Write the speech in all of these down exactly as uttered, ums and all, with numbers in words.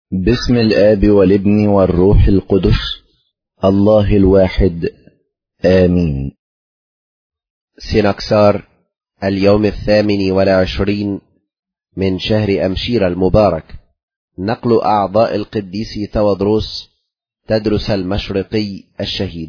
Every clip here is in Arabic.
باسم الآب والابن والروح القدس الله الواحد آمين. سنكسار اليوم الثامن والعشرين من شهر أمشير المبارك. نقل أعضاء القديس تودروس تدرس المشرقي الشهيد.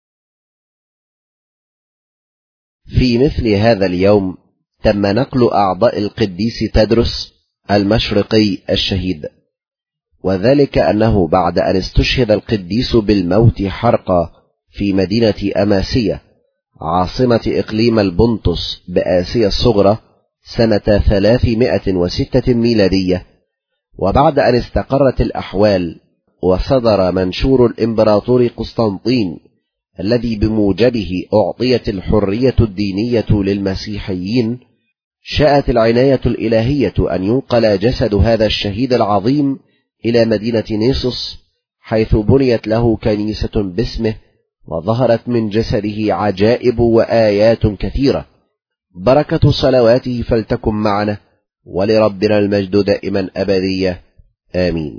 في مثل هذا اليوم تم نقل أعضاء القديس تدرس المشرقي الشهيد، وذلك أنه بعد أن استشهد القديس بالموت حرقا في مدينة أماسية عاصمة إقليم البنطس بآسيا الصغرى سنة ثلاثمائة وستة ميلادية، وبعد أن استقرت الأحوال وصدر منشور الإمبراطور قسطنطين الذي بموجبه أعطيت الحرية الدينية للمسيحيين، شاءت العناية الإلهية أن ينقل جسد هذا الشهيد العظيم إلى مدينة نيسوس، حيث بنيت له كنيسة باسمه، وظهرت من جسده عجائب وآيات كثيرة. بركة صلواته فلتكن معنا، ولربنا المجد دائما أبدية آمين.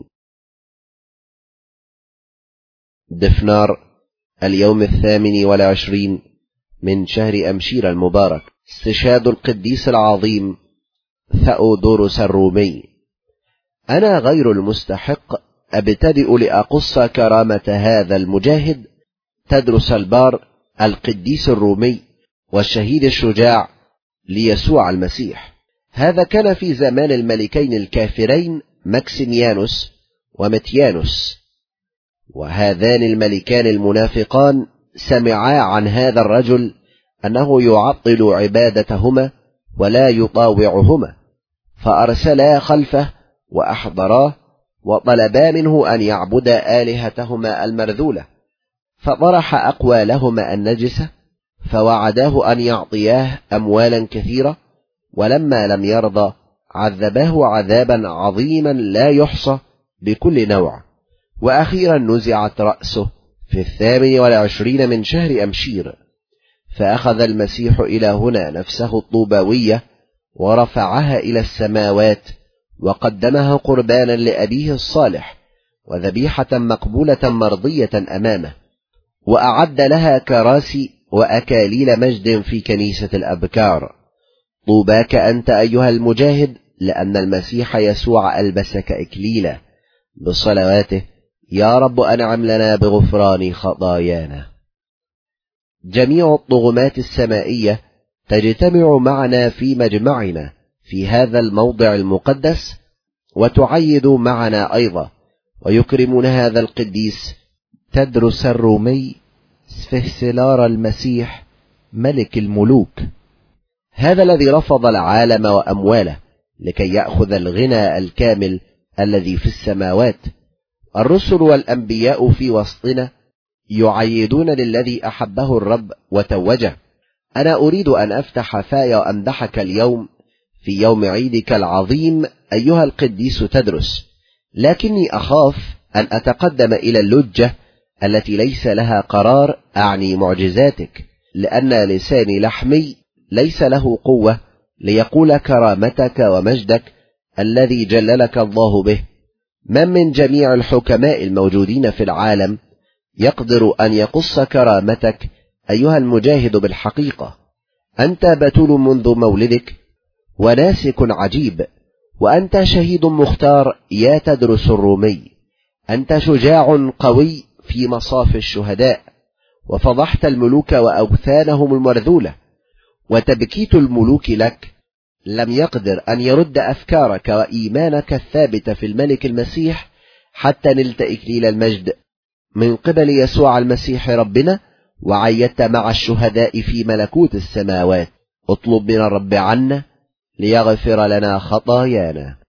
دفنار اليوم الثامن والعشرين من شهر أمشير المبارك. استشهاد القديس العظيم ثأودوروس الرومي. أنا غير المستحق أبتدئ لأقص كرامة هذا المجاهد تدرس البار القديس الرومي والشهيد الشجاع ليسوع المسيح. هذا كان في زمان الملكين الكافرين ماكسيميانوس ومتيانوس، وهذان الملكان المنافقان سمعا عن هذا الرجل أنه يعطل عبادتهما ولا يطاوعهما، فأرسلا خلفه وأحضراه وطلبا منه أن يعبد آلهتهما المرذولة، فطرح أقوالهما النجسة، فوعداه أن يعطياه أموالا كثيرة، ولما لم يرضى عذباه عذابا عظيما لا يحصى بكل نوع. وأخيرا نزعت رأسه في الثامن والعشرين من شهر أمشير، فأخذ المسيح إلى هنا نفسه الطوباوية ورفعها إلى السماوات، وقدمها قربانا لأبيه الصالح وذبيحة مقبولة مرضية أمامه، وأعد لها كراسي وأكاليل مجد في كنيسة الأبكار. طوباك أنت أيها المجاهد، لأن المسيح يسوع ألبسك إكليلا بصلواته. يا رب أنعم لنا بغفران خطايانا. جميع الطغمات السمائية تجتمع معنا في مجمعنا في هذا الموضع المقدس، وتعيد معنا أيضا، ويكرمون هذا القديس تدرس الرومي سفهسلار المسيح ملك الملوك، هذا الذي رفض العالم وأمواله لكي يأخذ الغنى الكامل الذي في السماوات. الرسل والأنبياء في وسطنا يعيدون للذي أحبه الرب وتوجه. أنا أريد أن أفتح فاي وأمدحك اليوم في يوم عيدك العظيم أيها القديس تدرس، لكني أخاف أن أتقدم إلى اللجة التي ليس لها قرار، أعني معجزاتك، لأن لساني لحمي ليس له قوة ليقول كرامتك ومجدك الذي جللك الله به. من من جميع الحكماء الموجودين في العالم يقدر أن يقص كرامتك أيها المجاهد بالحقيقة؟ أنت بتول منذ مولدك وناسك عجيب، وأنت شهيد مختار يا تدرس الرومي. أنت شجاع قوي في مصاف الشهداء، وفضحت الملوك وأوثانهم المرذولة، وتبكيت الملوك لك لم يقدر أن يرد أفكارك وإيمانك الثابت في الملك المسيح حتى نلت إكليل المجد من قبل يسوع المسيح ربنا، وعيدت مع الشهداء في ملكوت السماوات. اطلب من الرب عنا ليغفر لنا خطايانا.